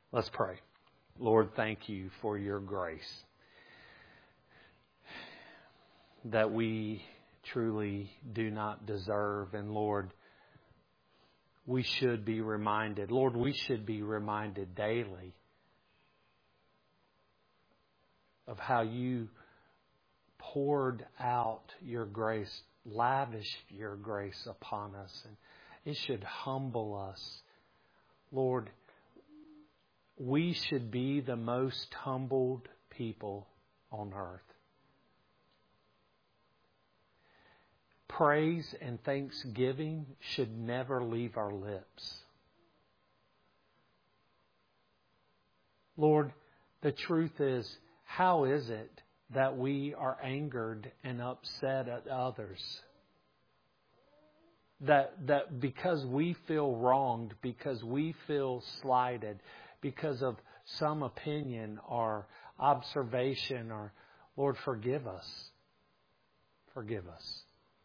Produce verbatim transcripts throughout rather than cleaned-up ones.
Let's pray. Lord, thank you for your grace that we truly do not deserve. And Lord, we should be reminded. Lord, we should be reminded daily of how you poured out your grace, lavished your grace upon us. And it should humble us. Lord, we should be the most humbled people on earth. Praise and thanksgiving should never leave our lips. Lord, the truth is, how is it that we are angered and upset at others? That, that because we feel wronged, because we feel slighted, because of some opinion or observation, or Lord, forgive us. Forgive us.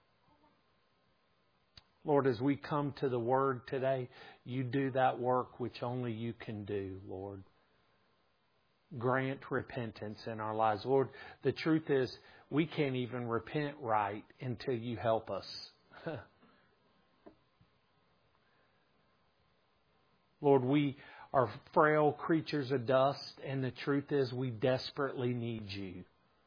Lord, as we come to the Word today, you do that work which only you can do, Lord. Grant repentance in our lives. Lord, the truth is, we can't even repent right until you help us. Lord, we are frail creatures of dust, and the truth is we desperately need you.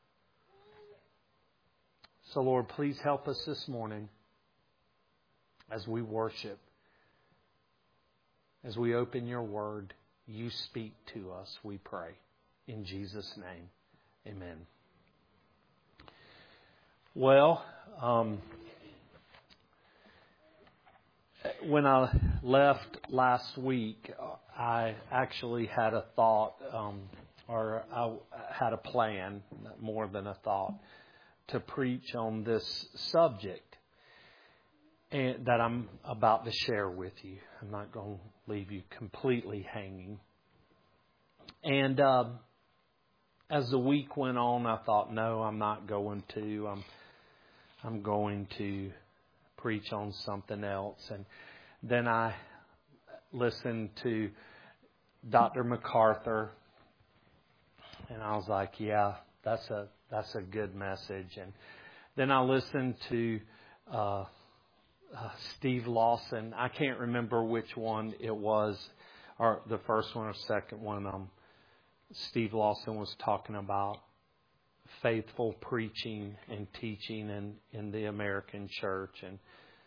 So, Lord, please help us this morning as we worship. As we open your word, you speak to us, we pray. In Jesus' name, amen. Well, um, when I left last week, I actually had a thought, um, or I had a plan, more than a thought, to preach on this subject and that I'm about to share with you. I'm not going to leave you completely hanging. And uh, as the week went on, I thought, no, I'm not going to. I'm, I'm going to preach on something else. And then I listened to Doctor MacArthur, and I was like, yeah, that's a that's a good message. And then I listened to uh, uh, Steve Lawson. I can't remember which one it was, or the first one or second one. Um, Steve Lawson was talking about faithful preaching and teaching in, in the American church. And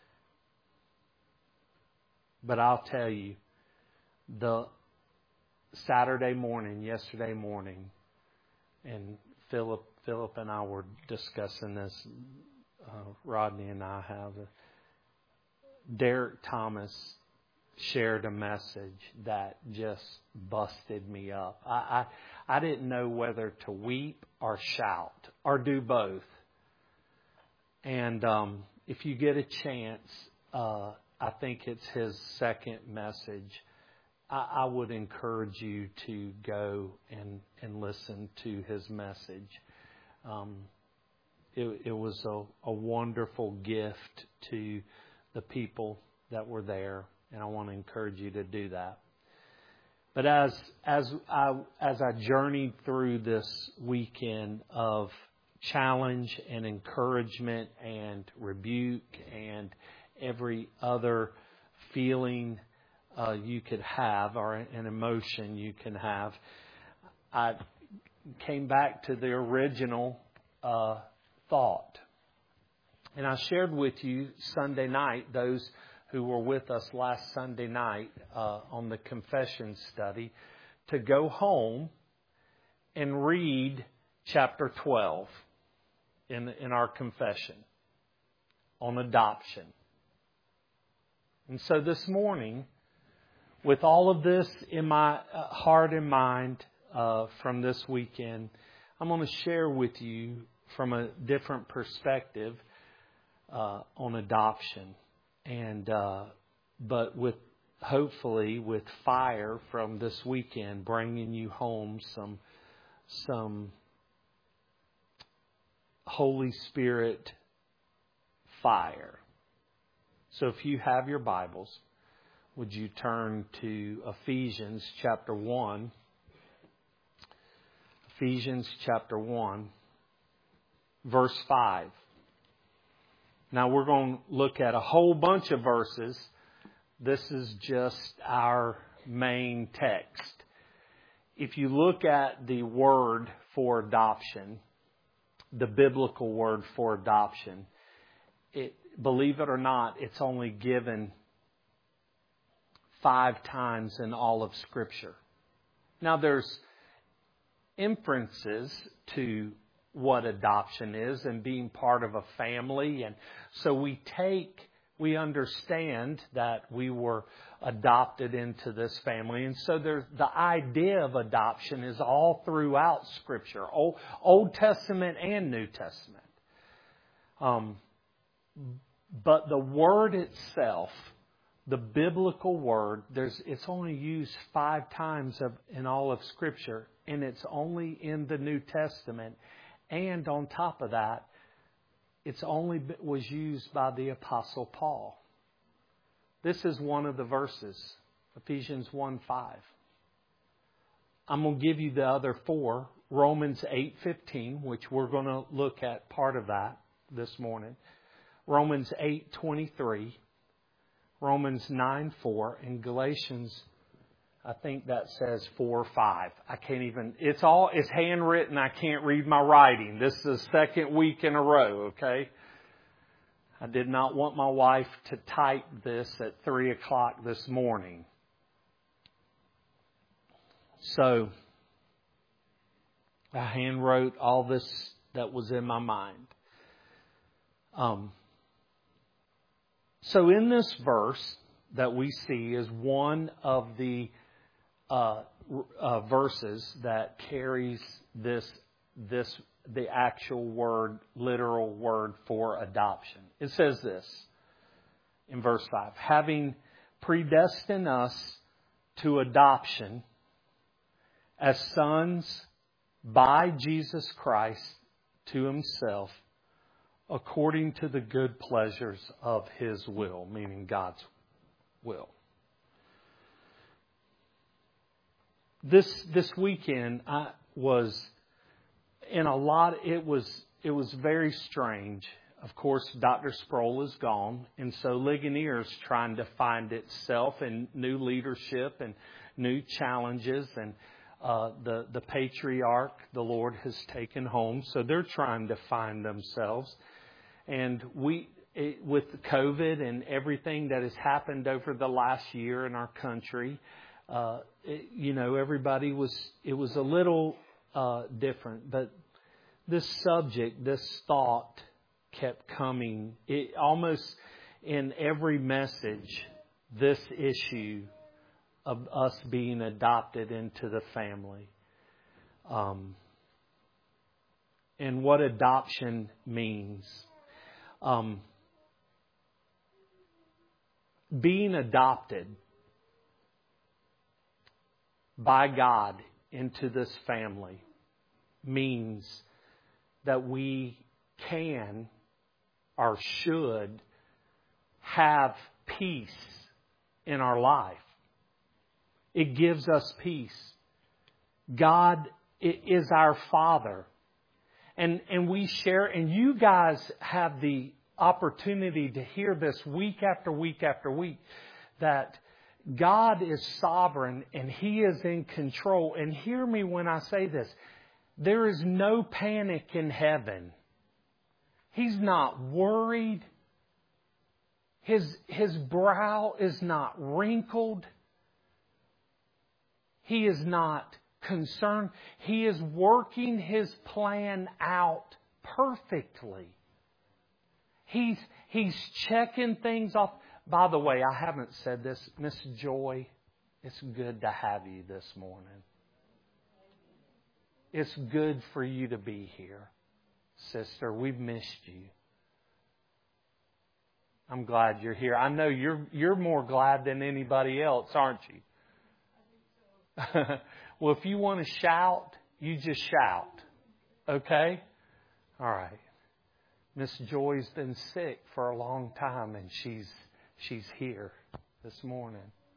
But I'll tell you, the Saturday morning, yesterday morning, and Philip Philip and I were discussing this, uh, Rodney and I have, uh, Derek Thomas shared a message that just busted me up. I, I, I didn't know whether to weep or shout or do both. And um, if you get a chance, uh, I think it's his second message. I, I would encourage you to go and, and listen to his message. Um, it, it was a, a wonderful gift to the people that were there, and I want to encourage you to do that. But as as I as I journeyed through this weekend of challenge and encouragement and rebuke and every other feeling uh, you could have, or an emotion you can have, I came back to the original uh, thought. And I shared with you Sunday night, those who were with us last Sunday night uh, on the confession study, to go home and read chapter twelve in, in our confession on adoption. And so this morning, with all of this in my heart and mind uh, from this weekend, I'm going to share with you from a different perspective uh, on adoption. And uh, but with hopefully with fire from this weekend, bringing you home some some Holy Spirit fire. So if you have your Bibles, would you turn to Ephesians chapter one? Ephesians chapter one, verse five. Now we're going to look at a whole bunch of verses. This is just our main text. If you look at the word for adoption, the biblical word for adoption, it, believe it or not, it's only given five times in all of Scripture. Now there's inferences to what adoption is and being part of a family. And so we take, we understand that we were adopted into this family. And so there's the idea of adoption is all throughout Scripture, Old, Old Testament and New Testament. Um, but the word itself, the biblical word, there's it's only used five times of, in all of Scripture, and it's only in the New Testament. And on top of that, it's only was used by the Apostle Paul. This is one of the verses, Ephesians one five. I'm going to give you the other four. Romans eight fifteen, which we're going to look at part of that this morning. Romans eight twenty-three. Romans nine four. And Galatians, I think that says four five. I can't even, it's all, it's handwritten. I can't read my writing. This is the second week in a row, okay? I did not want my wife to type this at three o'clock this morning. So, I handwrote all this that was in my mind. Um, so in this verse that we see is one of the uh, uh, verses that carries this this the actual word, literal word for adoption. It says this in verse five: having predestined us to adoption as sons by Jesus Christ to Himself, according to the good pleasures of His will, meaning God's will. This this weekend I was in a lot. It was it was very strange. Of course, Doctor Sproul is gone, and so Ligonier's trying to find itself in new leadership and new challenges. And uh, the the patriarch, the Lord has taken home, so they're trying to find themselves. And we, it, with COVID and everything that has happened over the last year in our country, uh, it, you know, everybody was, it was a little uh, different. But this subject, this thought kept coming. It almost in every message, this issue of us being adopted into the family. Um, and what adoption means. Um, being adopted by God into this family means that we can or should have peace in our life. It gives us peace. God is our Father. And and we share, and you guys have the opportunity to hear this week after week after week, that God is sovereign and He is in control. And hear me when I say this. There is no panic in heaven. He's not worried. His, his brow is not wrinkled. He is not concerned. He is working His plan out perfectly. He's, he's checking things off. By the way, I haven't said this. Miss Joy, it's good to have you this morning. It's good for you to be here, sister. We've missed you. I'm glad you're here. I know you're you're more glad than anybody else, aren't you? Well, if you want to shout, you just shout. Okay? All right. Miss Joy's been sick for a long time, and she's she's here this morning.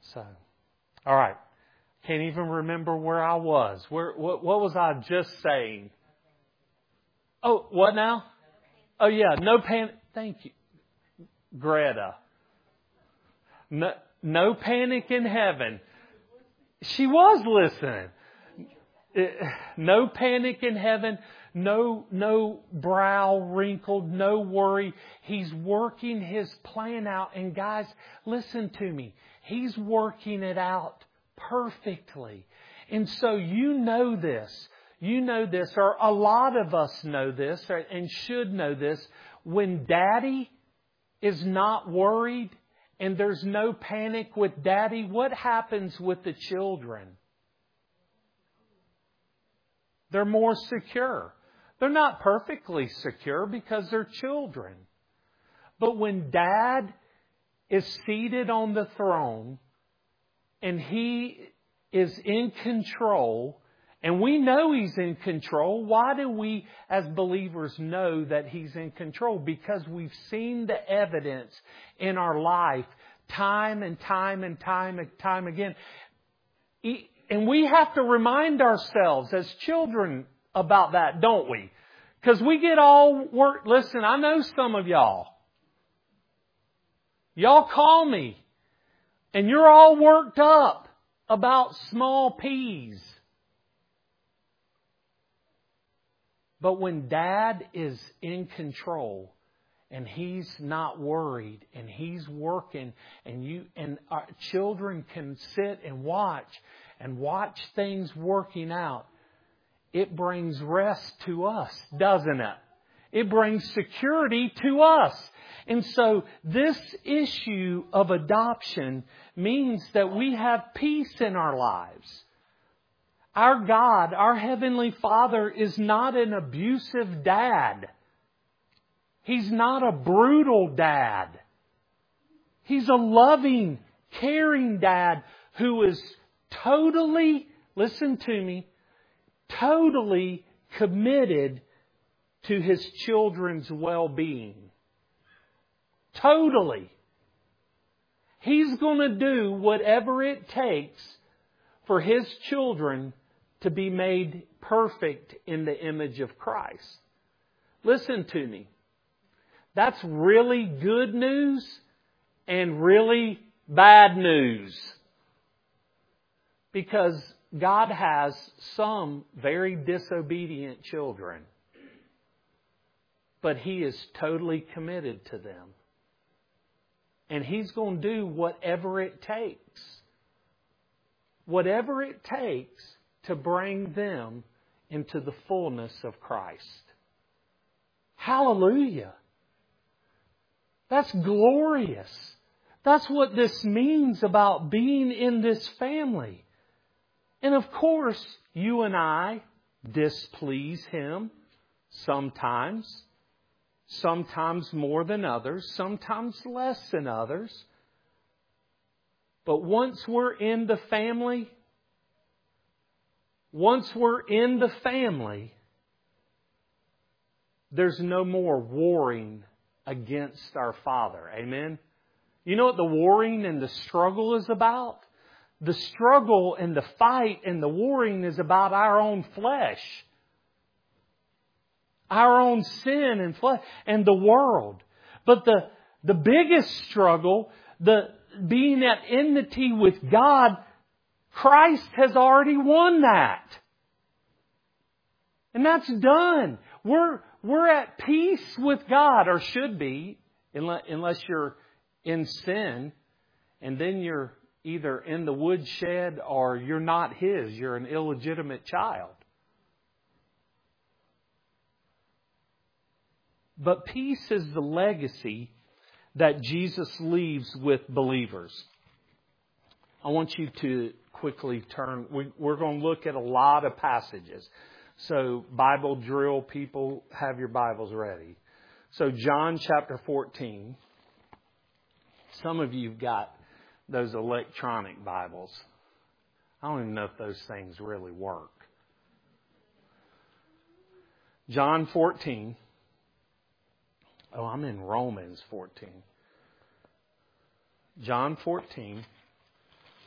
So, all right. Can't even remember where I was. Where what, what was I just saying? Oh, what now? Oh, yeah. No panic. Thank you, Greta. No, no panic in heaven. She was listening. No panic in heaven. No, no brow wrinkled. No worry. He's working His plan out. And guys, listen to me. He's working it out perfectly. And so you know this. You know this, or a lot of us know this, and should know this. When Daddy is not worried and there's no panic with Daddy, what happens with the children? They're more secure. They're not perfectly secure because they're children. But when Dad is seated on the throne and He is in control, and we know He's in control. Why do we as believers know that He's in control? Because we've seen the evidence in our life time and time and time and time again. And we have to remind ourselves as children about that, don't we? Because we get all worked. Listen, I know some of y'all. Y'all call me and you're all worked up about small peas. But when Dad is in control and He's not worried and He's working and you and our children can sit and watch and watch things working out, it brings rest to us, doesn't it? It brings security to us. And so this issue of adoption means that we have peace in our lives. Our God, our Heavenly Father, is not an abusive dad. He's not a brutal dad. He's a loving, caring dad who is totally, listen to me, totally committed to His children's well-being. Totally. He's going to do whatever it takes for His children to be made perfect in the image of Christ. Listen to me. That's really good news and really bad news. Because God has some very disobedient children. But He is totally committed to them. And He's going to do whatever it takes. Whatever it takes to bring them into the fullness of Christ. Hallelujah. That's glorious. That's what this means about being in this family. And of course, you and I displease Him sometimes. Sometimes more than others. Sometimes less than others. But once we're in the family, once we're in the family, there's no more warring against our Father. Amen? You know what the warring and the struggle is about? The struggle and the fight and the warring is about our own flesh. Our own sin and flesh and the world. But the, the biggest struggle, the being at enmity with God, Christ has already won that. And that's done. We're, we're at peace with God, or should be, unless, unless you're in sin. And then you're either in the woodshed or you're not His. You're an illegitimate child. But peace is the legacy that Jesus leaves with believers. I want you to quickly turn. We, we're going to look at a lot of passages. So Bible drill people, have your Bibles ready. So John chapter fourteen. Some of you have got those electronic Bibles. I don't even know if those things really work. John fourteen. Oh, I'm in Romans fourteen. John fourteen.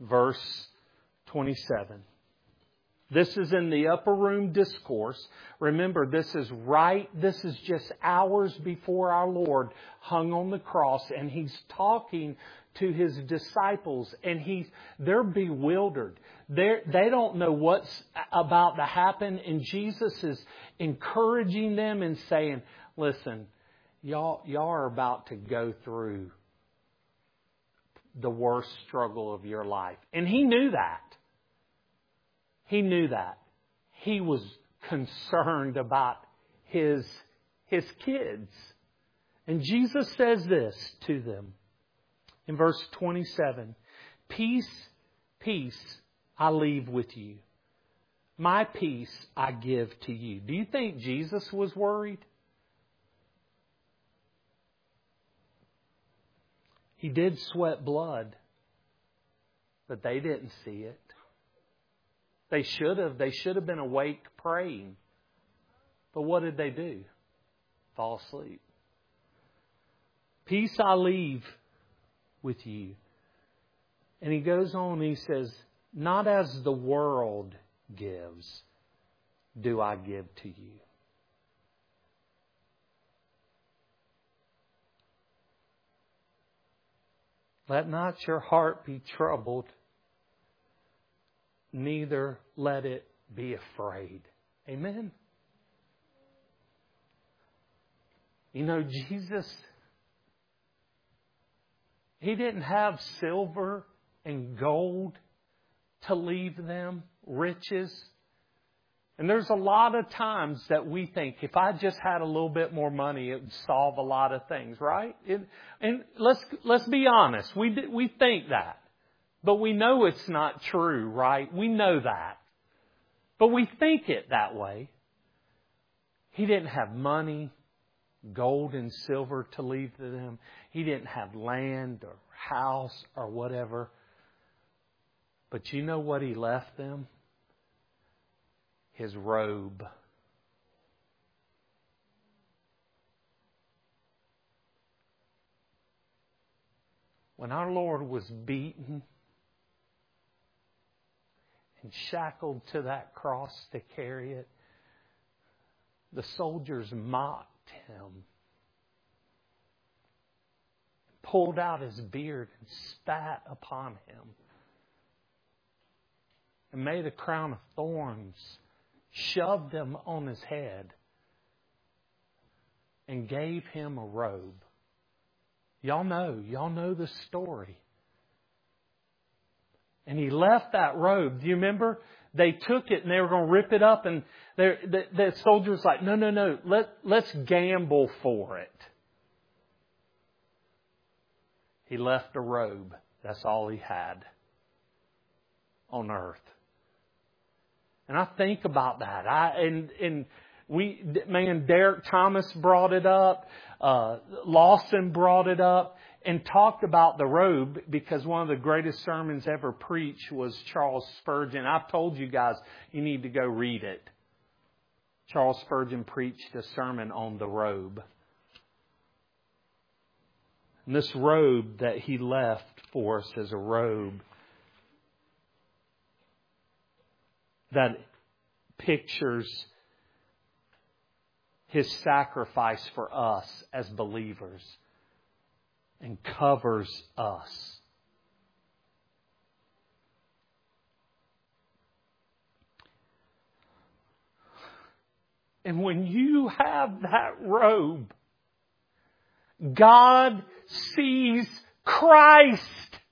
verse twenty-seven. This is in the upper room discourse. Remember, this is right, this is just hours before our Lord hung on the cross, and He's talking to His disciples, and he's, they're bewildered. They're, they don't know what's about to happen, and Jesus is encouraging them and saying, listen, y'all, y'all are about to go through the worst struggle of your life. And He knew that. He knew that. He was concerned about His, His kids. And Jesus says this to them in verse twenty-seven. Peace, peace I leave with you. My peace I give to you. Do you think Jesus was worried? He did sweat blood, but they didn't see it. They should have. They should have been awake praying. But what did they do? Fall asleep. Peace I leave with you. And He goes on and He says, not as the world gives, do I give to you. Let not your heart be troubled, neither let it be afraid. Amen. You know, Jesus, He didn't have silver and gold to leave them, riches. And there's a lot of times that we think, if I just had a little bit more money, it would solve a lot of things, right? It, and let's let's be honest, we we think that. But we know it's not true, right? We know that. But we think it that way. He didn't have money, gold and silver to leave to them. He didn't have land or house or whatever. But you know what He left them? His robe. When our Lord was beaten and shackled to that cross to carry it, the soldiers mocked Him, pulled out His beard and spat upon Him, and made a crown of thorns, shoved them on His head, and gave Him a robe. Y'all know, y'all know the story. And He left that robe. Do you remember? They took it and they were going to rip it up, and the, the soldiers like, no, no, no, let, let's gamble for it. He left a robe. That's all He had on earth. And I think about that. I and and we man, Derek Thomas brought it up. Uh, Lawson brought it up and talked about the robe, because one of the greatest sermons ever preached was Charles Spurgeon. I've told you guys you need to go read it. Charles Spurgeon preached a sermon on the robe. And this robe that He left for us is a robe that pictures His sacrifice for us as believers and covers us. And when you have that robe, God sees Christ.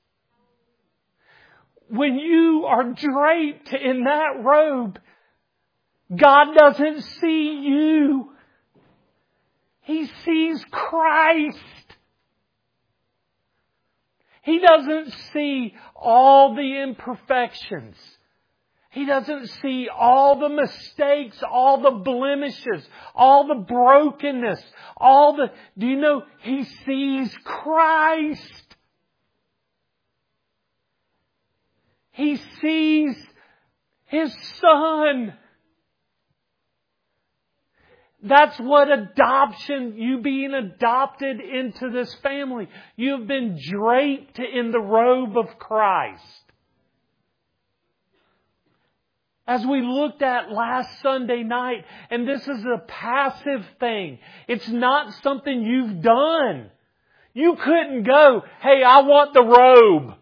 When you are draped in that robe, God doesn't see you. He sees Christ. He doesn't see all the imperfections. He doesn't see all the mistakes, all the blemishes, all the brokenness, all the... Do you know, He sees Christ. He sees His Son. That's what adoption, you being adopted into this family. You've been draped in the robe of Christ. As we looked at last Sunday night, and this is a passive thing. It's not something you've done. You couldn't go, hey, I want the robe.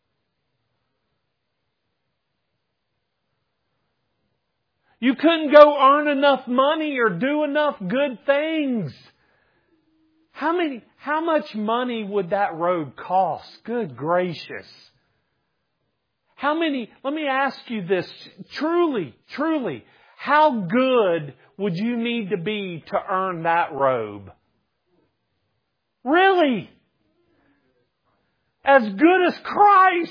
You couldn't go earn enough money or do enough good things. How many, how much money would that robe cost? Good gracious. How many, let me ask you this, truly, truly, how good would you need to be to earn that robe? Really? As good as Christ?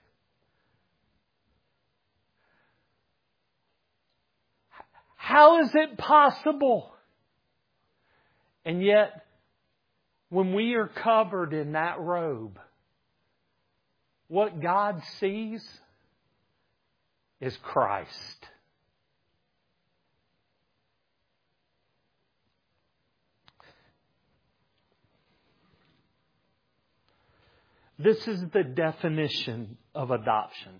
How is it possible? And yet, when we are covered in that robe, what God sees is Christ. This is the definition of adoption.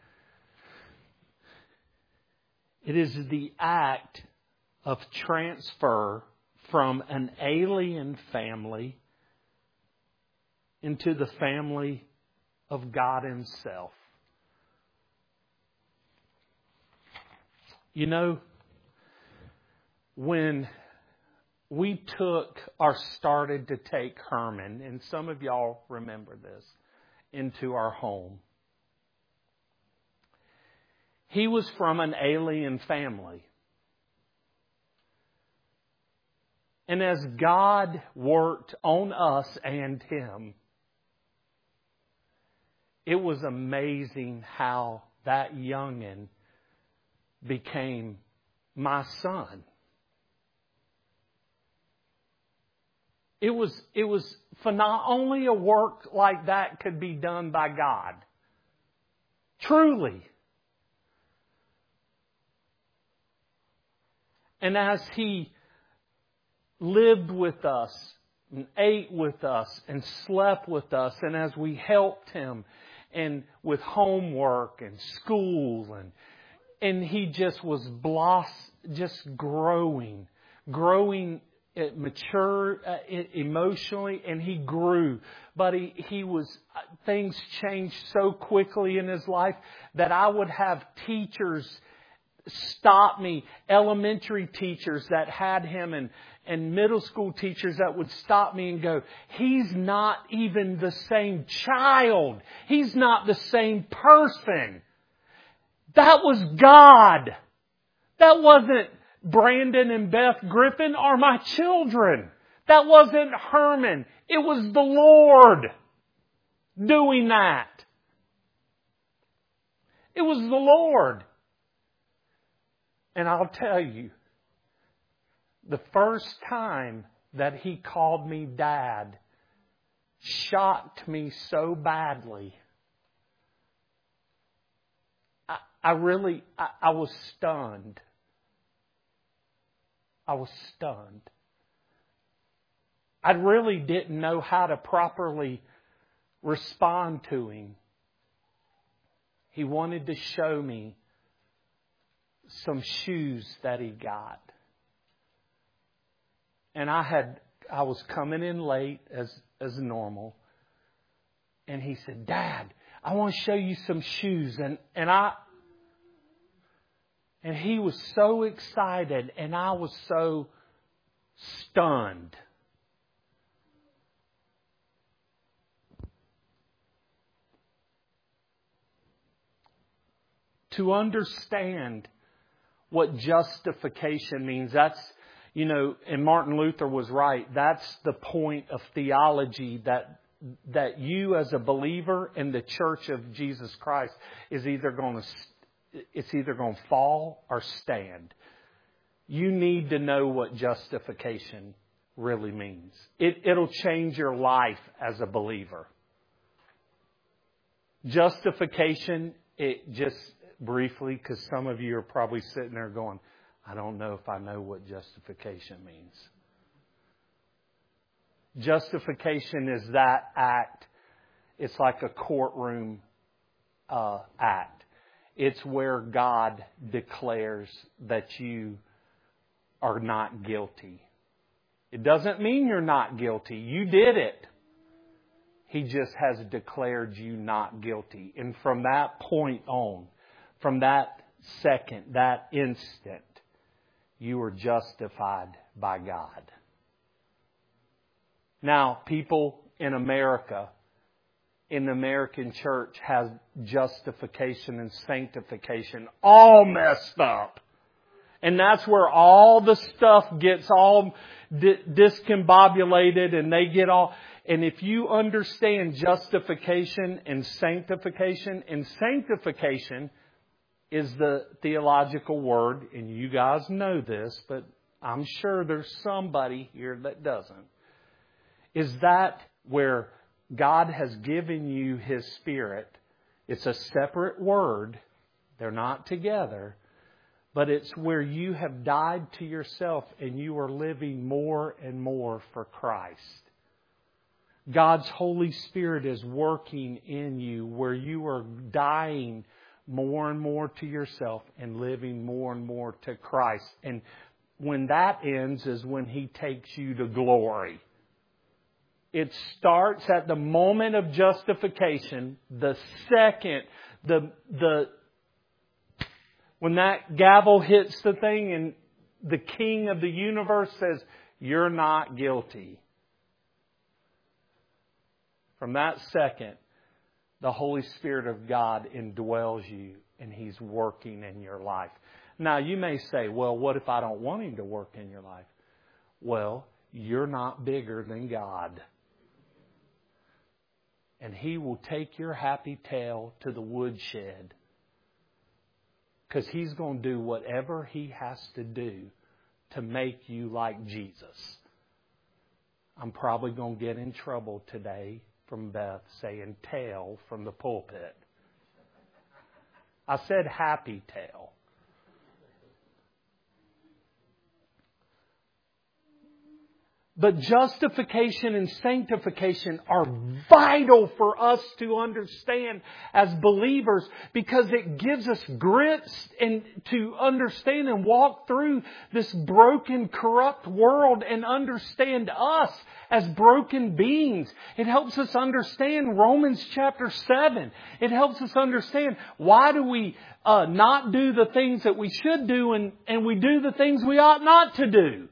It is the act of transfer from an alien family into the family of God Himself. You know, when we took or started to take Herman, and some of y'all remember this, into our home, he was from an alien family. And as God worked on us and him, it was amazing how that youngin' became my son. It was, it was phenomenal. Only a work like that could be done by God. Truly. And as he lived with us and ate with us and slept with us, and as we helped him and with homework and school, and and he just was bloss, just growing, growing, mature uh, emotionally, and he grew. But he he was things changed so quickly in his life that I would have teachers stop me, elementary teachers that had him, and and middle school teachers that would stop me and go, he's not even the same child. He's not the same person. That was God. That wasn't Brandon and Beth Griffin or my children. That wasn't Herman. It was the Lord doing that. It was the Lord. And I'll tell you, the first time that he called me Dad shocked me so badly. I, I really, I, I was stunned. I was stunned. I really didn't know how to properly respond to him. He wanted to show me some shoes that he got. And I had, I was coming in late as, as normal. And he said, Dad, I want to show you some shoes. And, and I, and he was so excited and I was so stunned. To understand what justification means, that's, you know, and Martin Luther was right. That's the point of theology, that that you as a believer in the Church of Jesus Christ is either going to, it's either going to fall or stand. You need to know what justification really means. It, it'll change your life as a believer. Justification, it just briefly, because some of you are probably sitting there going, I don't know if I know what justification means. Justification is that act. It's like a courtroom uh, act. It's where God declares that you are not guilty. It doesn't mean you're not guilty. You did it. He just has declared you not guilty. And from that point on, from that second, that instant, you were justified by God. Now, people in America, in the American church, has justification and sanctification all messed up. And that's where all the stuff gets all di- discombobulated and they get all... And if you understand justification and sanctification, and sanctification is the theological word, and you guys know this, but I'm sure there's somebody here that doesn't. Is that where God has given you His Spirit? It's a separate word. They're not together. But it's where you have died to yourself and you are living more and more for Christ. God's Holy Spirit is working in you where you are dying more and more to yourself and living more and more to Christ. And when that ends is when He takes you to glory. It starts at the moment of justification, the second, the the when that gavel hits the thing and the King of the universe says, you're not guilty. From that second, the Holy Spirit of God indwells you and He's working in your life. Now, you may say, well, what if I don't want Him to work in your life? Well, you're not bigger than God. And He will take your happy tail to the woodshed. Because He's going to do whatever He has to do to make you like Jesus. I'm probably going to get in trouble today from Beth saying tail from the pulpit. I said happy tail. But justification and sanctification are vital for us to understand as believers because it gives us grit and to understand and walk through this broken, corrupt world and understand us as broken beings. It helps us understand Romans chapter seven. It helps us understand why do we uh, not do the things that we should do and, and we do the things we ought not to do.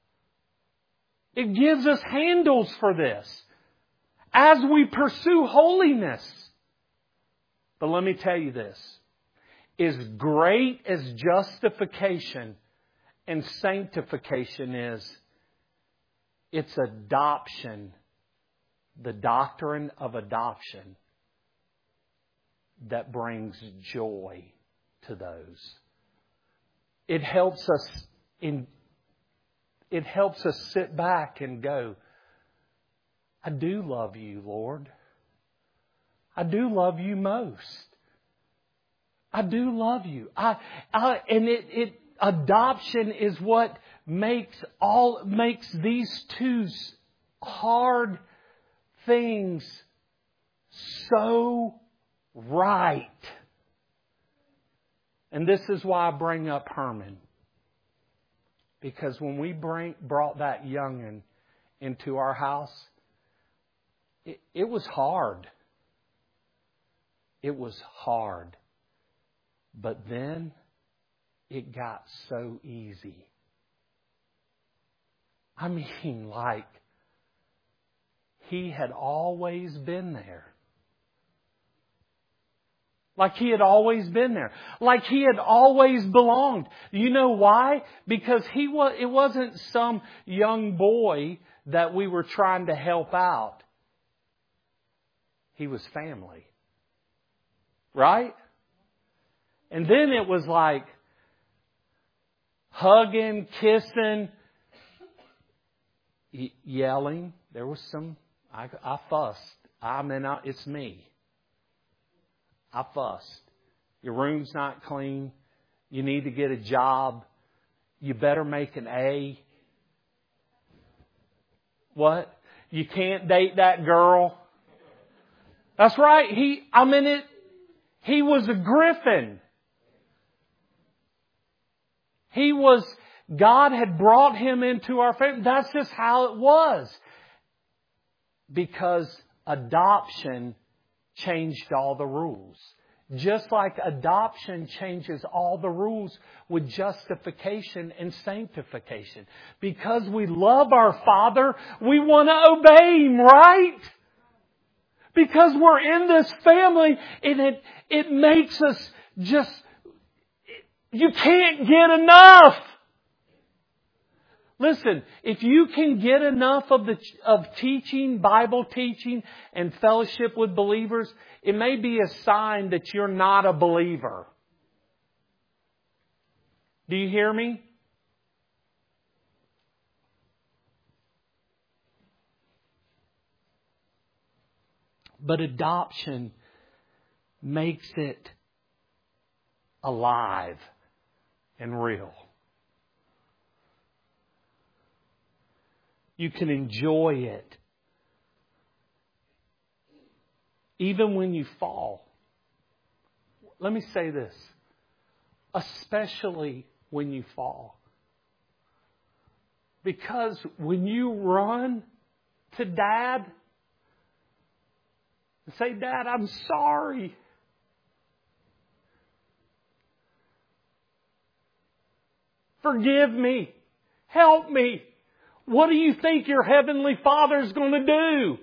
It gives us handles for this as we pursue holiness. But let me tell you this. As great as justification and sanctification is, it's adoption, the doctrine of adoption, that brings joy to those. It helps us in It helps us sit back and go, I do love you, Lord. I do love you most. I do love you. I, I and it, it adoption is what makes all makes these two hard things so right. And this is why I bring up Herman. Because when we bring, brought that young'un into our house, it, it was hard. It was hard. But then it got so easy. I mean, like, he had always been there. Like he had always been there. Like he had always belonged. You know why? Because he was, it wasn't some young boy that we were trying to help out. He was family. Right? And then it was like hugging, kissing, y- yelling. There was some, I, I fussed. I mean, I, it's me. I fussed. Your room's not clean. You need to get a job. You better make an A. What? You can't date that girl. That's right. He, I mean it, he was a griffin. He was, God had brought him into our family. That's just how it was. Because adoption changed all the rules. Just like adoption changes all the rules with justification and sanctification. Because we love our Father, we want to obey Him, right? Because we're in this family and it, it makes us just, you can't get enough. Listen, if you can get enough of the of teaching, Bible teaching, and fellowship with believers, it may be a sign that you're not a believer. Do you hear me? But adoption makes it alive and real. You can enjoy it. Even when you fall. Let me say this. Especially when you fall. Because when you run to Dad and say, Dad, I'm sorry. Forgive me. Help me. What do you think your Heavenly Father's going to do?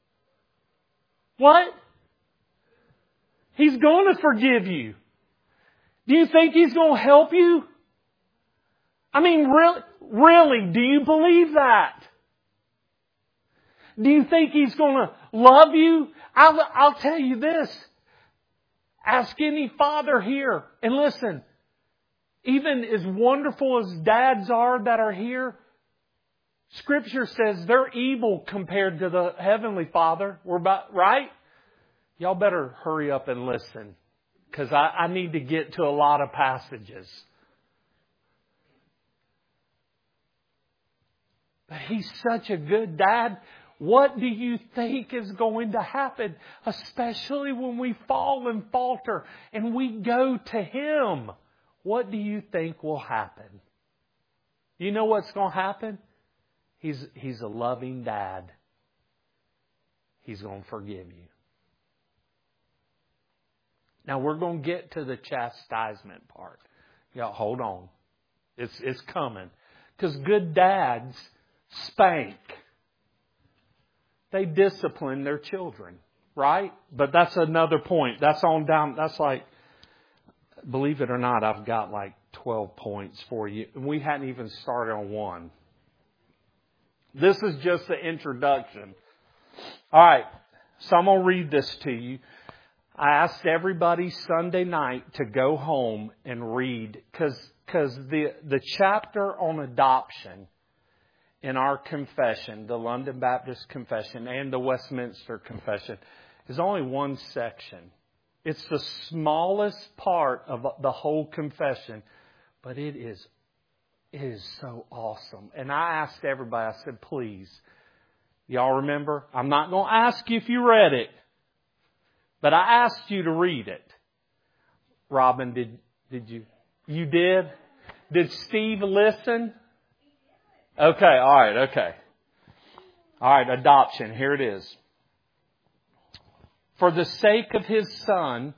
What? He's going to forgive you. Do you think He's going to help you? I mean, really, really, do you believe that? Do you think He's going to love you? I'll, I'll tell you this. Ask any father here. And listen, even as wonderful as dads are that are here, Scripture says they're evil compared to the Heavenly Father. We're about, right? Y'all better hurry up and listen. Because I, I need to get to a lot of passages. But He's such a good dad. What do you think is going to happen? Especially when we fall and falter and we go to Him. What do you think will happen? You know what's going to happen? He's, he's a loving dad. He's going to forgive you. Now we're going to get to the chastisement part. Yeah, hold on. It's, it's coming. Because good dads spank. They discipline their children. Right? But that's another point. That's on down. That's like, believe it or not, I've got like twelve points for you. And we hadn't even started on one. This is just the introduction. All right. So I'm going to read this to you. I asked everybody Sunday night to go home and read. Because because the, the chapter on adoption in our confession, the London Baptist Confession and the Westminster Confession, is only one section. It's the smallest part of the whole confession. But it is It is so awesome. And I asked everybody, I said, please, y'all remember? I'm not going to ask you if you read it. But I asked you to read it. Robin, did did you? You did? Did Steve listen? Okay, all right, okay. All right, adoption. Here it is. For the sake of His Son,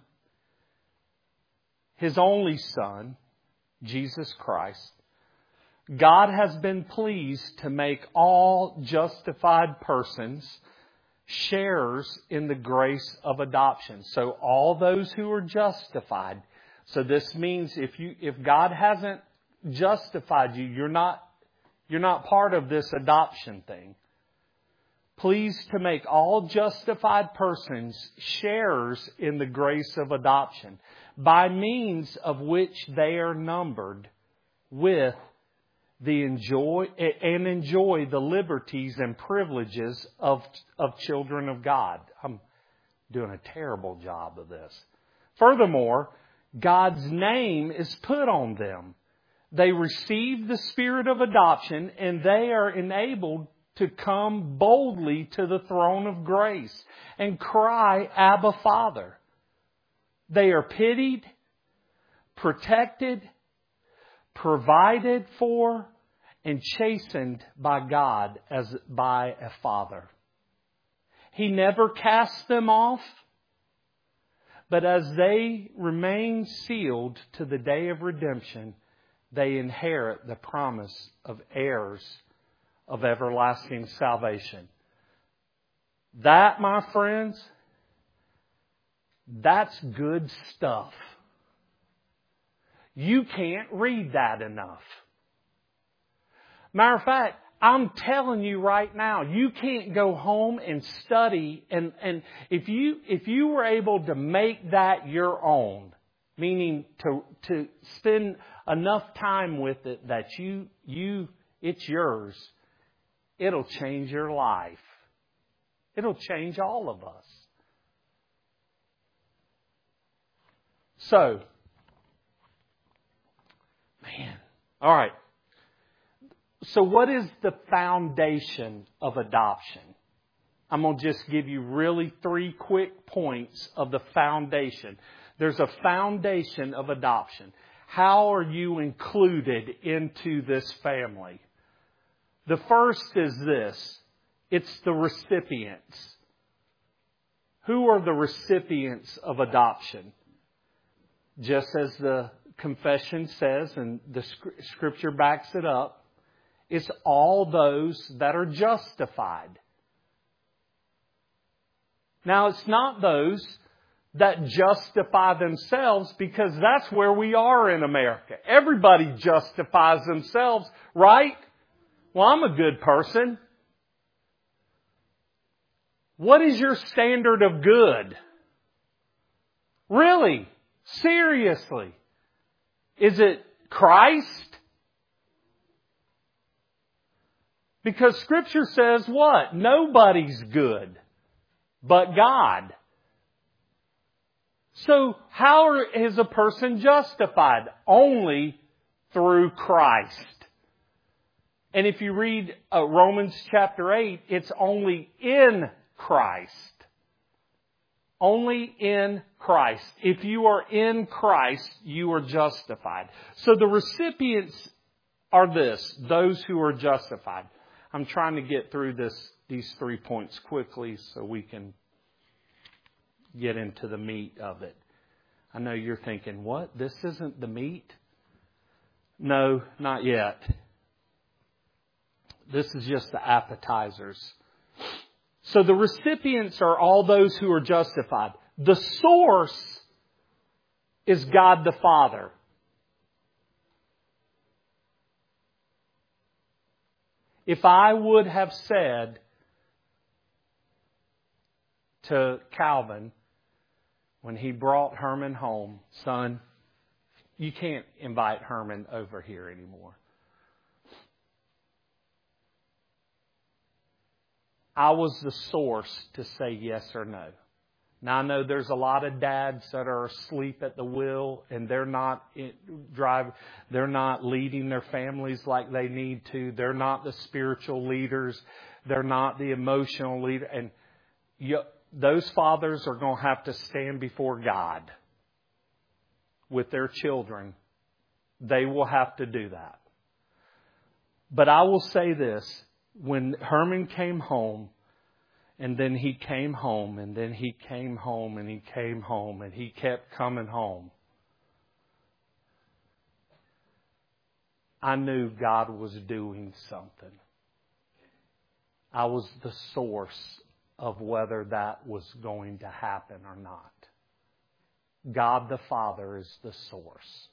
His only Son, Jesus Christ, God has been pleased to make all justified persons sharers in the grace of adoption. So all those who are justified. So this means if you if God hasn't justified you, you're not you're not part of this adoption thing. Pleased to make all justified persons sharers in the grace of adoption, by means of which they are numbered with the enjoy and enjoy the liberties and privileges of, of children of God. I'm doing a terrible job of this. Furthermore, God's name is put on them. They receive the Spirit of adoption, and they are enabled to come boldly to the throne of grace and cry, Abba, Father. They are pitied, protected, provided for, and chastened by God as by a father. He never casts them off, but as they remain sealed to the day of redemption, they inherit the promise of heirs of everlasting salvation. That, my friends, that's good stuff. You can't read that enough. Matter of fact, I'm telling you right now, you can't go home and study, and, and if you if you were able to make that your own, meaning to to spend enough time with it that you you it's yours, it'll change your life. It'll change all of us. So, man, all right. So what is the foundation of adoption? I'm going to just give you really three quick points of the foundation. There's a foundation of adoption. How are you included into this family? The first is this. It's the recipients. Who are the recipients of adoption? Just as the confession says, and the Scripture backs it up, it's all those that are justified. Now, it's not those that justify themselves, because that's where we are in America. Everybody justifies themselves, right? Well, I'm a good person. What is your standard of good? Really? Seriously? Is it Christ? Because Scripture says what? Nobody's good but God. So how is a person justified? Only through Christ. And if you read uh, Romans chapter eight, it's only in Christ. Only in Christ. If you are in Christ, you are justified. So the recipients are this, those who are justified. I'm trying to get through this these three points quickly so we can get into the meat of it. I know you're thinking, what? This isn't the meat? No, not yet. This is just the appetizers. So the recipients are all those who are justified. The source is God the Father. If I would have said to Calvin when he brought Herman home, son, you can't invite Herman over here anymore. I was the source to say yes or no. Now I know there's a lot of dads that are asleep at the wheel and they're not drive, they're not leading their families like they need to. They're not the spiritual leaders. They're not the emotional leader. And you, those fathers are going to have to stand before God with their children. They will have to do that. But I will say this. When Herman came home, and then he came home, and then he came home, and he came home, and he kept coming home, I knew God was doing something. I was the source of whether that was going to happen or not. God the Father is the source.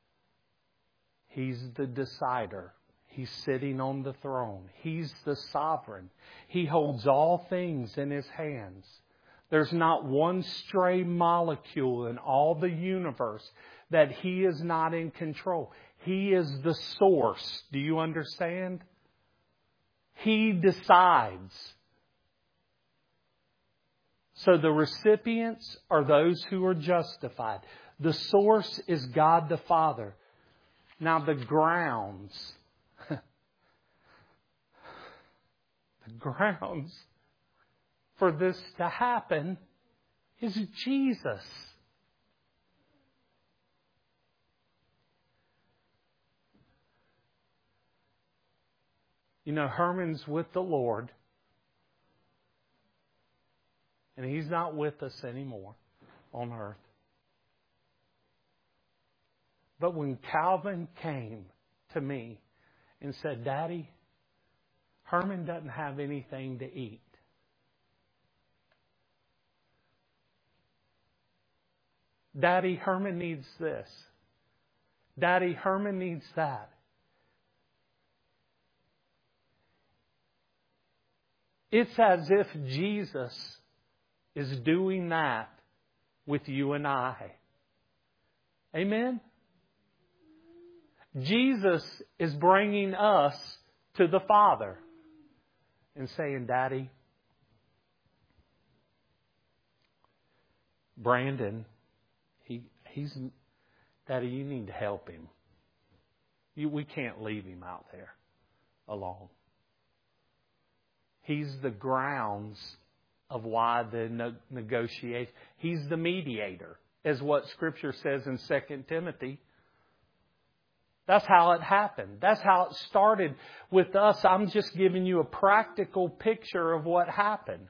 He's the decider. He's sitting on the throne. He's the sovereign. He holds all things in His hands. There's not one stray molecule in all the universe that He is not in control. He is the source. Do you understand? He decides. So the recipients are those who are justified. The source is God the Father. Now the grounds... grounds for this to happen is Jesus. You know, Herman's with the Lord. And he's not with us anymore on earth. But when Calvin came to me and said, Daddy, Herman doesn't have anything to eat. Daddy, Herman needs this. Daddy, Herman needs that. It's as if Jesus is doing that with you and I. Amen? Jesus is bringing us to the Father and saying, Daddy, Brandon, he he's Daddy, you need to help him. You, we can't leave him out there alone. He's the grounds of why the no, negotiation. He's the mediator, is what Scripture says in Second Timothy. That's how it happened. That's how it started with us. I'm just giving you a practical picture of what happened.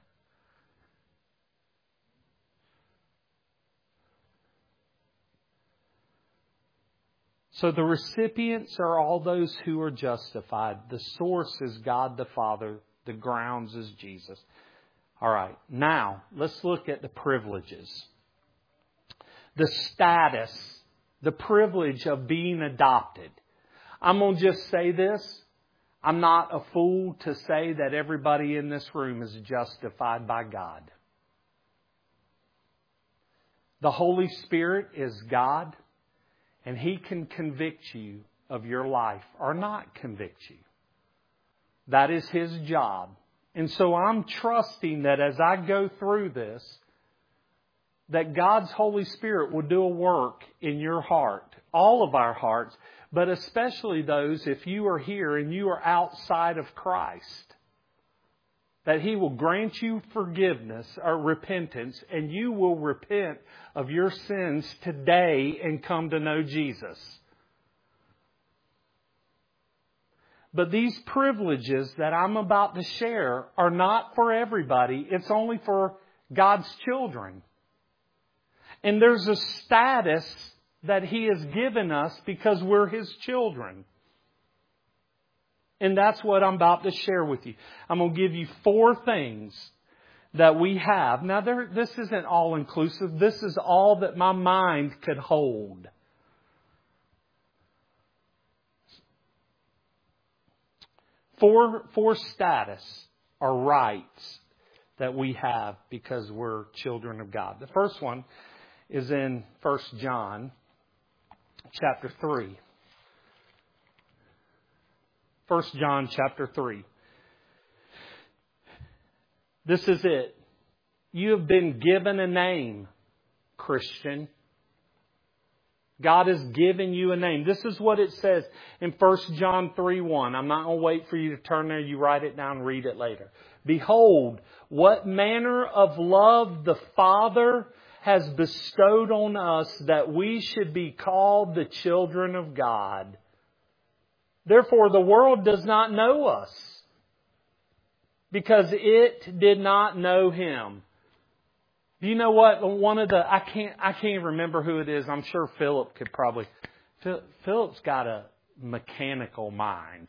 So the recipients are all those who are justified. The source is God the Father. The grounds is Jesus. All right. Now, let's look at the privileges. The status, the privilege of being adopted. I'm going to just say this. I'm not a fool to say that everybody in this room is justified by God. The Holy Spirit is God. And He can convict you of your life or not convict you. That is His job. And so I'm trusting that as I go through this, that God's Holy Spirit will do a work in your heart, all of our hearts, but especially those if you are here and you are outside of Christ, that He will grant you forgiveness or repentance, and you will repent of your sins today and come to know Jesus. But these privileges that I'm about to share are not for everybody. It's only for God's children. And there's a status that He has given us because we're His children. And that's what I'm about to share with you. I'm going to give you four things that we have. Now, there, this isn't all-inclusive. This is all that my mind could hold. Four, four status or rights that we have because we're children of God. The first one is in First John chapter three. First John chapter three. This is it. You have been given a name, Christian. God has given you a name. This is what it says in First John three one. I'm not going to wait for you to turn there. You write it down and read it later. Behold, what manner of love the Father has bestowed on us that we should be called the children of God. Therefore, the world does not know us because it did not know Him. Do you know what? One of the, I can't, I can't remember who it is. I'm sure Philip could probably, Philip's got a mechanical mind.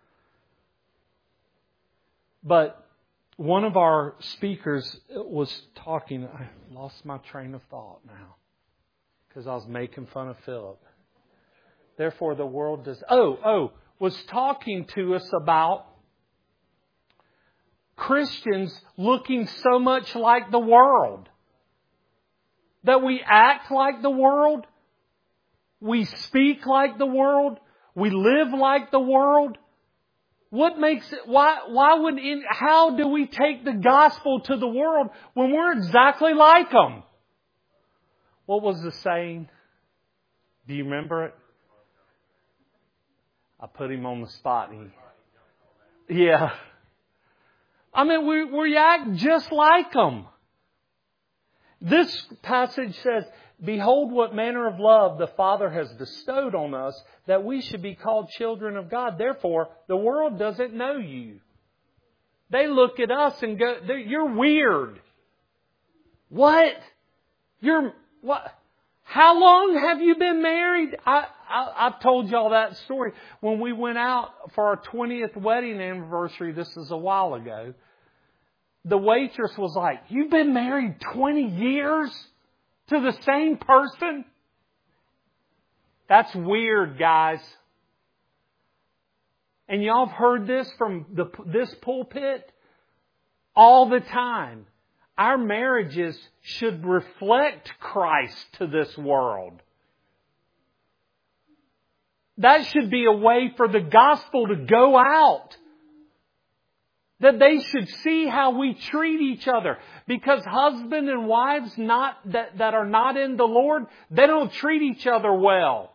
But one of our speakers was talking, I lost my train of thought now because I was making fun of Philip. Therefore, the world does, oh, oh, was talking to us about Christians looking so much like the world. That we act like the world. We speak like the world. We live like the world. What makes it, why, why would, in, how do we take the gospel to the world when we're exactly like them? What was the saying? Do you remember it? I put him on the spot. And he, yeah. I mean, we, we act just like them. This passage says behold what manner of love the Father has bestowed on us, that we should be called children of God. Therefore, the world doesn't know you. They look at us and go, you're weird. What? You're, what? How long have you been married? I, I, I've told y'all that story. When we went out for our twentieth wedding anniversary, this is a while ago, the waitress was like, you've been married twenty years to the same person? That's weird, guys. And y'all have heard this from the, this pulpit all the time. Our marriages should reflect Christ to this world. That should be a way for the gospel to go out. That they should see how we treat each other. Because husband and wives not that, that are not in the Lord, they don't treat each other well.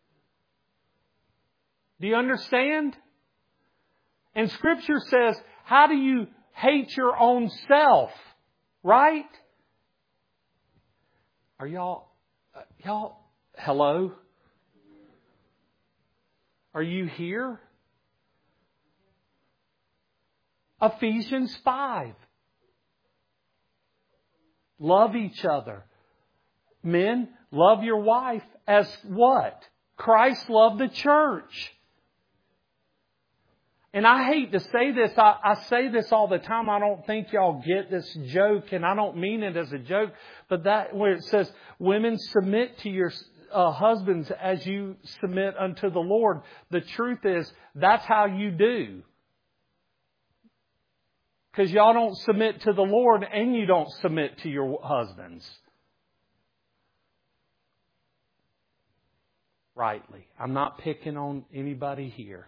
Do you understand? And Scripture says, how do you hate your own self? Right? Are y'all, uh, y'all, hello? Are you here? Ephesians five. Love each other. Men, love your wife as what? Christ loved the church. And I hate to say this. I, I say this all the time. I don't think y'all get this joke, and I don't mean it as a joke. But that where it says, women, submit to your uh, husbands as you submit unto the Lord. The truth is, that's how you do. Because y'all don't submit to the Lord and you don't submit to your husbands. Rightly. I'm not picking on anybody here.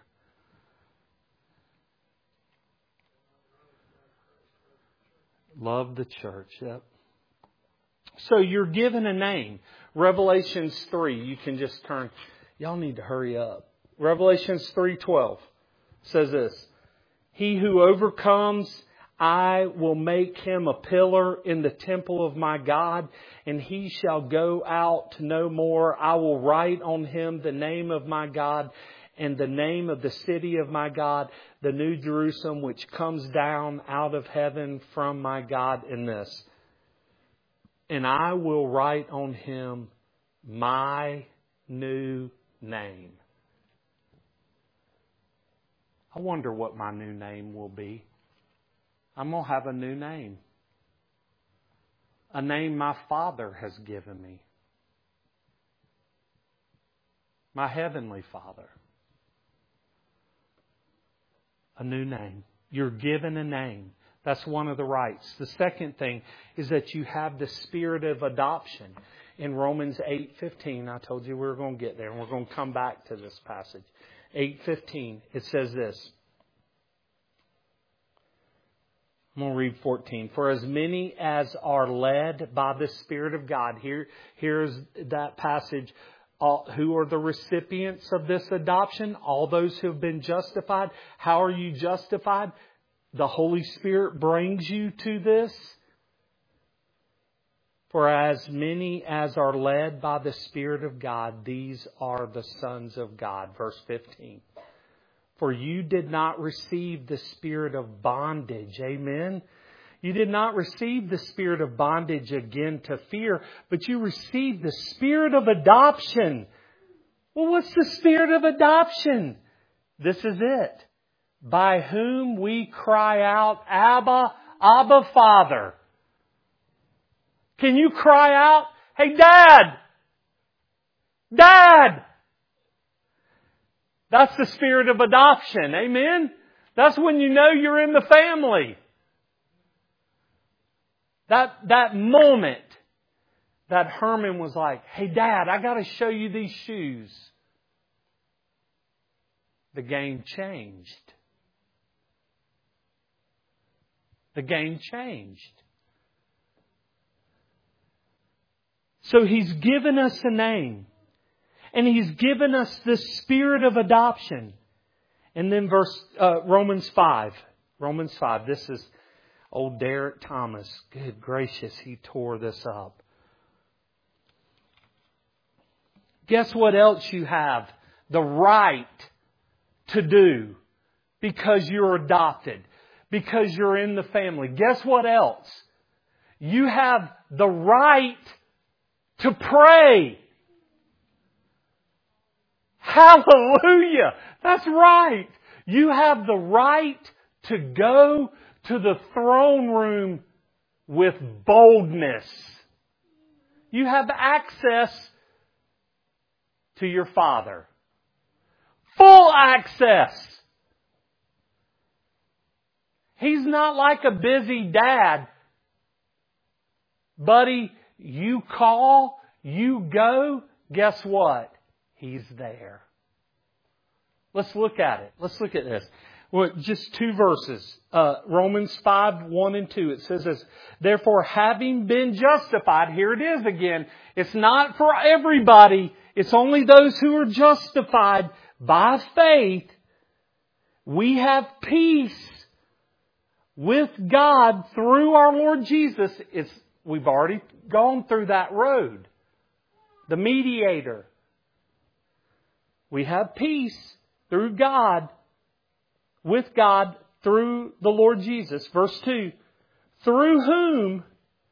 Love the church. Yep. So you're given a name. Revelations three. You can just turn. Y'all need to hurry up. Revelations three twelve says this. He who overcomes, I will make him a pillar in the temple of my God, and he shall go out no more. I will write on him the name of my God and the name of the city of my God, the New Jerusalem, which comes down out of heaven from my God in this. And I will write on him my new name. I wonder what my new name will be. I'm going to have a new name. A name my Father has given me. My Heavenly Father. A new name. You're given a name. That's one of the rights. The second thing is that you have the spirit of adoption. In Romans eight fifteen, I told you we were going to get there, and we're going to come back to this passage. eight fifteen, it says this. I'm going to read fourteen. For as many as are led by the Spirit of God. Here, here's that passage. All, who are the recipients of this adoption? All those who have been justified. How are you justified? The Holy Spirit brings you to this. For as many as are led by the Spirit of God, these are the sons of God. Verse fifteen. For you did not receive the spirit of bondage. Amen. You did not receive the spirit of bondage again to fear, but you received the spirit of adoption. Well, what's the spirit of adoption? This is it. By whom we cry out, Abba, Abba, Father. Can you cry out, hey, Dad! Dad! That's the spirit of adoption. Amen? That's when you know you're in the family. That, that moment that Herman was like, hey, Dad, I got to show you these shoes. The game changed. The game changed. So He's given us a name. And He's given us the spirit of adoption. And then verse uh, Romans five. Romans five. This is old Derek Thomas. Good gracious, he tore this up. Guess what else you have the right to do because you're adopted, because you're in the family. Guess what else? You have the right to pray. Hallelujah! That's right. You have the right to go to the throne room with boldness. You have access to your Father. Full access. He's not like a busy dad. Buddy, you call, you go, guess what? He's there. Let's look at it. Let's look at this. Well, just two verses. Uh, Romans five, one and two. It says this, therefore, having been justified, here it is again. It's not for everybody. It's only those who are justified by faith. We have peace with God through our Lord Jesus. It's, we've already gone through that road. The mediator. We have peace through God, with God through the Lord Jesus. Verse two, through whom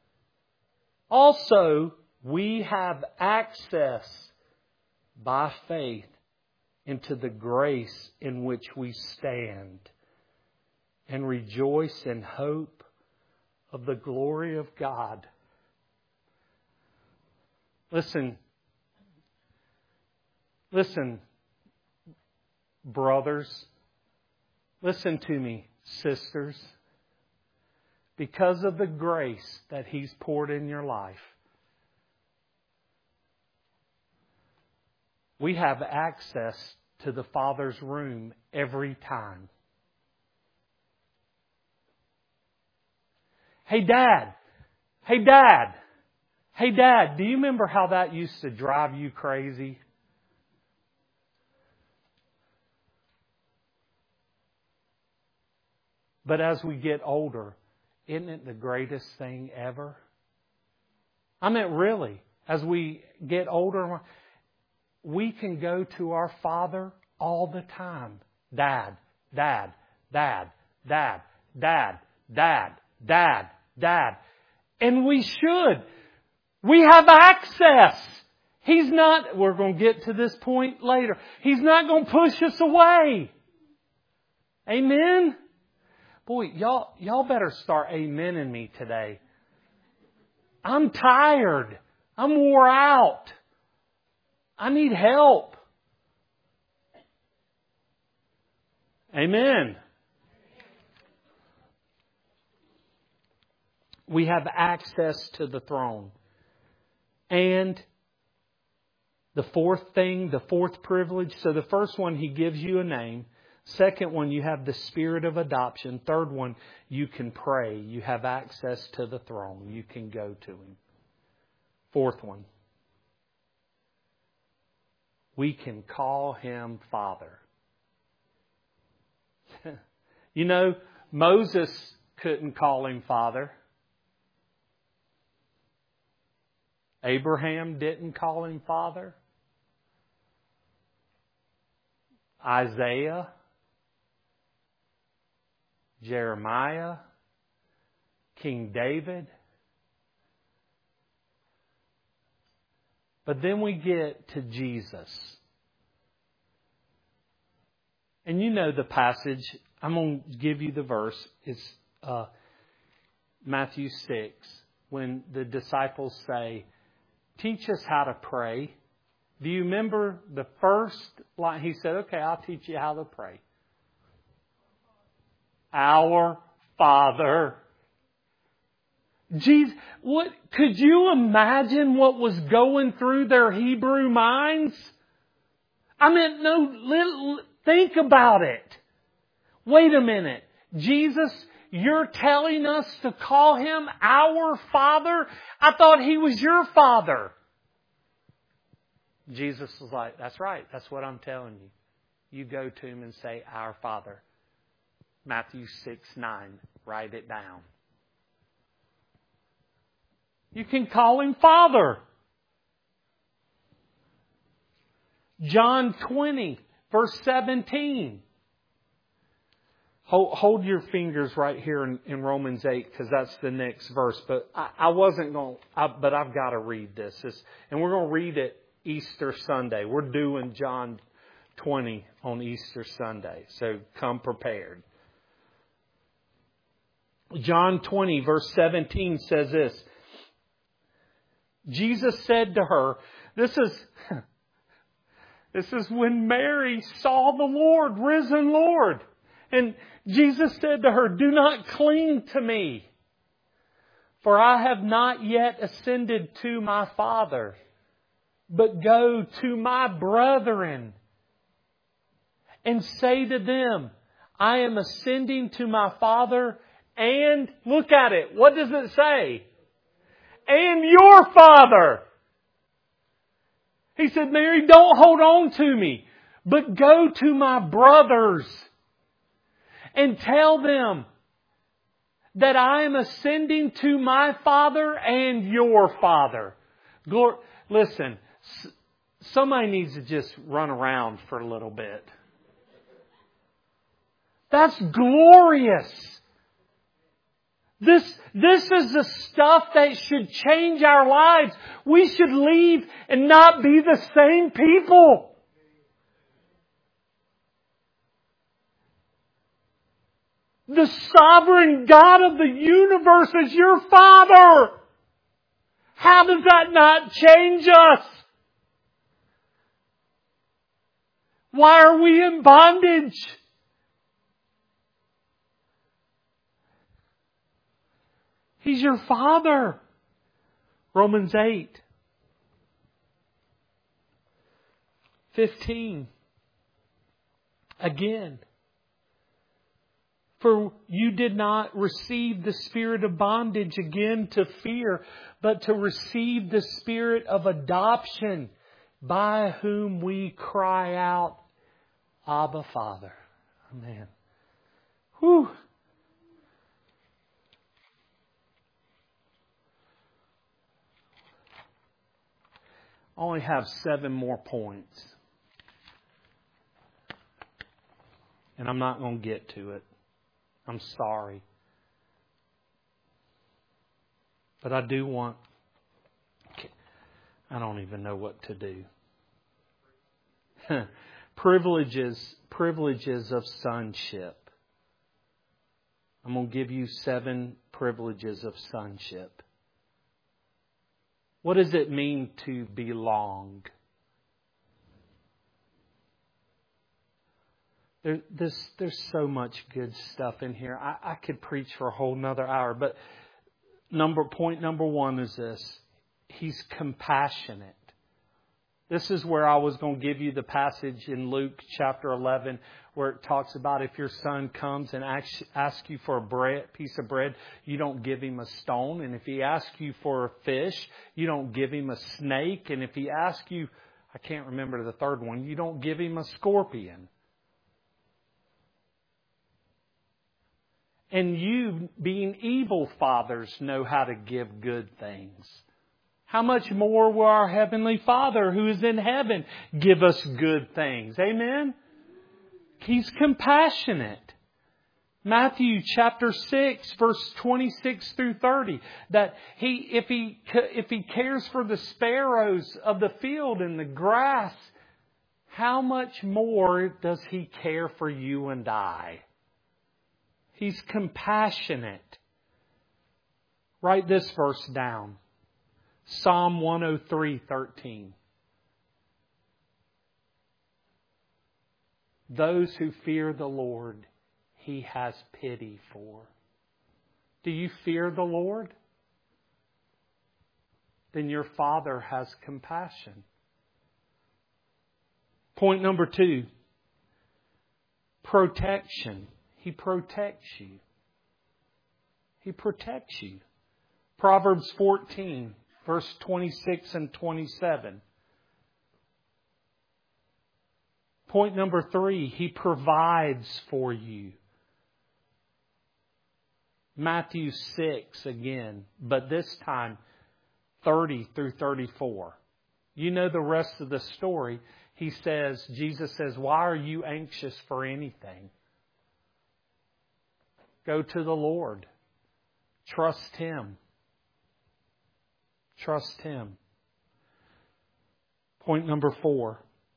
also we have access by faith into the grace in which we stand and rejoice in hope of the glory of God. Listen, listen, brothers, listen to me, sisters. Because of the grace that He's poured in your life, we have access to the Father's room every time. Hey, Dad. Hey, Dad. Hey, Dad, do you remember how that used to drive you crazy? But as we get older, isn't it the greatest thing ever? I mean, really, as we get older, we can go to our Father all the time. Dad, Dad, Dad, Dad, Dad, Dad, Dad, Dad. And we should. We have access. He's not, we're going to get to this point later. He's not going to push us away. Amen? Boy, y'all, y'all better start amening me today. I'm tired. I'm wore out. I need help. Amen. We have access to the throne. And the fourth thing, the fourth privilege. So the first one, He gives you a name. Second one, you have the spirit of adoption. Third one, you can pray. You have access to the throne. You can go to Him. Fourth one, we can call Him Father. You know, Moses couldn't call Him Father. Abraham didn't call Him Father. Isaiah, Jeremiah, King David. But then we get to Jesus. And you know the passage. I'm going to give you the verse. It's uh, Matthew six. When the disciples say, teach us how to pray. Do you remember the first line? He said, okay, I'll teach you how to pray. Our Father. Jesus, what, could you imagine what was going through their Hebrew minds? I mean, no, little, think about it. Wait a minute. Jesus, you're telling us to call Him our Father? I thought He was your Father. Jesus was like, that's right. That's what I'm telling you. You go to Him and say, our Father. Matthew six, nine. Write it down. You can call Him Father. John twenty, verse seventeen. Hold, hold your fingers right here in, in Romans eight, because that's the next verse. But I, I wasn't going, I, but I've got to read this. It's, and we're going to read it Easter Sunday. We're doing John twenty on Easter Sunday. So come prepared. John twenty, verse seventeen says this. Jesus said to her, this is, this is when Mary saw the Lord, risen Lord. And Jesus said to her, do not cling to me, for I have not yet ascended to my Father, but go to my brethren and say to them, I am ascending to my Father and, look at it, what does it say? And your Father. He said, Mary, don't hold on to me, but go to my brothers and tell them that I am ascending to my Father and your Father. Glor- Listen, somebody needs to just run around for a little bit. That's glorious. This, this is the stuff that should change our lives. We should leave and not be the same people. The sovereign God of the universe is your Father. How does that not change us? Why are we in bondage? He's your Father. Romans eight. fifteen. Again. For you did not receive the spirit of bondage again to fear, but to receive the spirit of adoption, by whom we cry out, Abba, Father. Amen. Whew. I only have seven more points. And I'm not going to get to it. I'm sorry. But I do want... I don't even know what to do. privileges, privileges of sonship. I'm going to give you seven privileges of sonship. What does it mean to belong? There, this, there's so much good stuff in here. I, I could preach for a whole nother hour. But number point number one is this. He's compassionate. This is where I was going to give you the passage in Luke chapter eleven where it talks about if your son comes and asks, asks you for a bread, piece of bread, you don't give him a stone. And if he asks you for a fish, you don't give him a snake. And if he asks you, I can't remember the third one, you don't give him a scorpion. And you, being evil fathers, know how to give good things. How much more will our Heavenly Father who is in heaven give us good things? Amen? He's compassionate. Matthew chapter six, verse twenty-six through thirty. That he, if he, if he cares for the sparrows of the field and the grass, how much more does He care for you and I? He's compassionate. Write this verse down. Psalm one oh three, thirteen. Those who fear the Lord, He has pity for. Do you fear the Lord? Then your Father has compassion. Point number two. Protection. He protects you. He protects you. Proverbs fourteen, verse twenty-six and twenty-seven. Point number three, He provides for you. Matthew six again, but this time thirty through thirty-four. You know the rest of the story. He says, Jesus says, why are you anxious for anything? Go to the Lord. Trust Him. Trust Him. Point number four.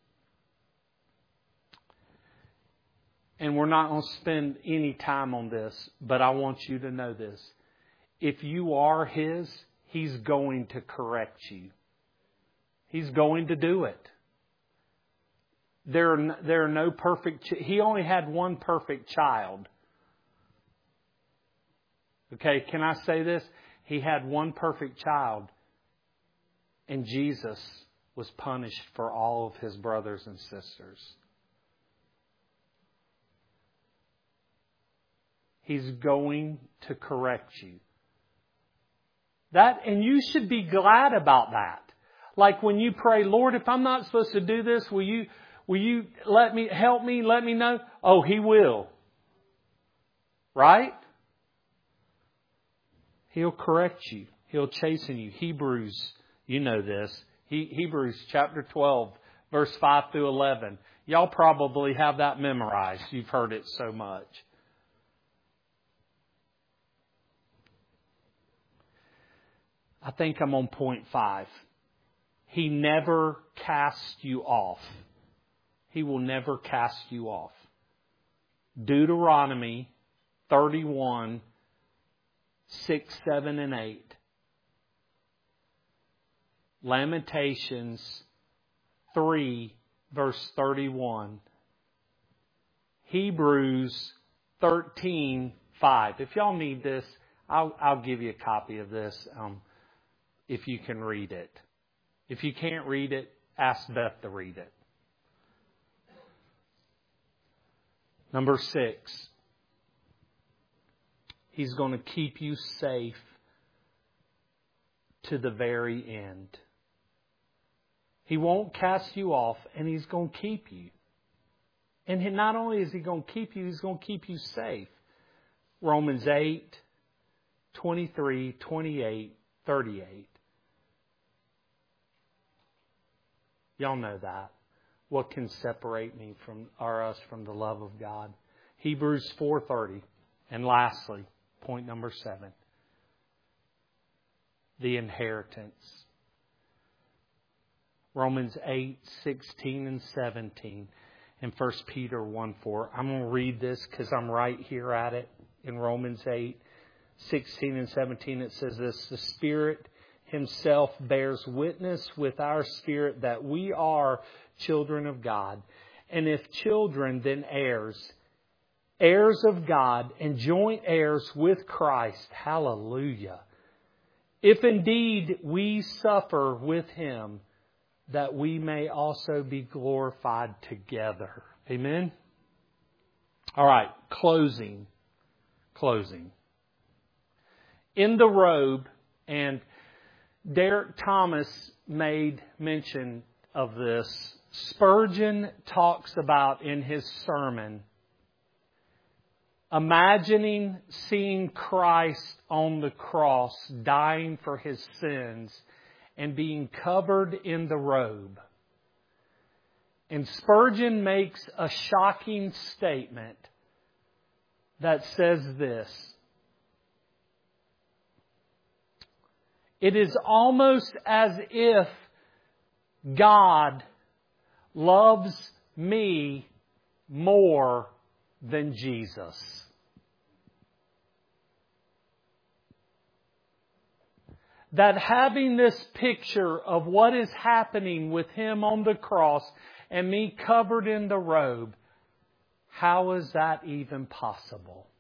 And we're not going to spend any time on this, but I want you to know this. If you are His, He's going to correct you. He's going to do it. There are, no, there are no perfect... Ch- he only had one perfect child. Okay, can I say this? He had one perfect child. And Jesus was punished for all of His brothers and sisters. He's going to correct you. That, and you should be glad about that. Like when you pray, Lord, if I'm not supposed to do this, will you, will you let me, help me, let me know? Oh, He will. Right? He'll correct you. He'll chasten you. Hebrews, you know this. He, Hebrews chapter twelve, verse five through eleven. Y'all probably have that memorized. You've heard it so much. I think I'm on point five. He never casts you off. He will never cast you off. Deuteronomy thirty-one, six, seven, and eight. Lamentations three, verse thirty-one. Hebrews thirteen, five. If y'all need this, I'll, I'll give you a copy of this um, if you can read it. If you can't read it, ask Beth to read it. Number six. He's going to keep you safe to the very end. He won't cast you off, and He's going to keep you. And he, not only is He going to keep you, He's going to keep you safe. Romans eight, twenty-three, twenty-eight, thirty-eight. Y'all know that. What can separate me from or us from the love of God? Hebrews four thirty. And lastly, point number seven. The inheritance. Romans eight, sixteen and seventeen. And First Peter one four. I'm going to read this because I'm right here at it. In Romans eight, sixteen and seventeen it says this. The Spirit Himself bears witness with our spirit that we are children of God. And if children, then heirs. Heirs of God and joint heirs with Christ. Hallelujah. If indeed we suffer with Him, that we may also be glorified together. Amen? All right, closing. Closing. In the robe, and Derek Thomas made mention of this. Spurgeon talks about in his sermon, imagining seeing Christ on the cross, dying for His sins, and being covered in the robe. And Spurgeon makes a shocking statement that says this. It is almost as if God loves me more than Jesus. That having this picture of what is happening with Him on the cross and me covered in the robe, how is that even possible?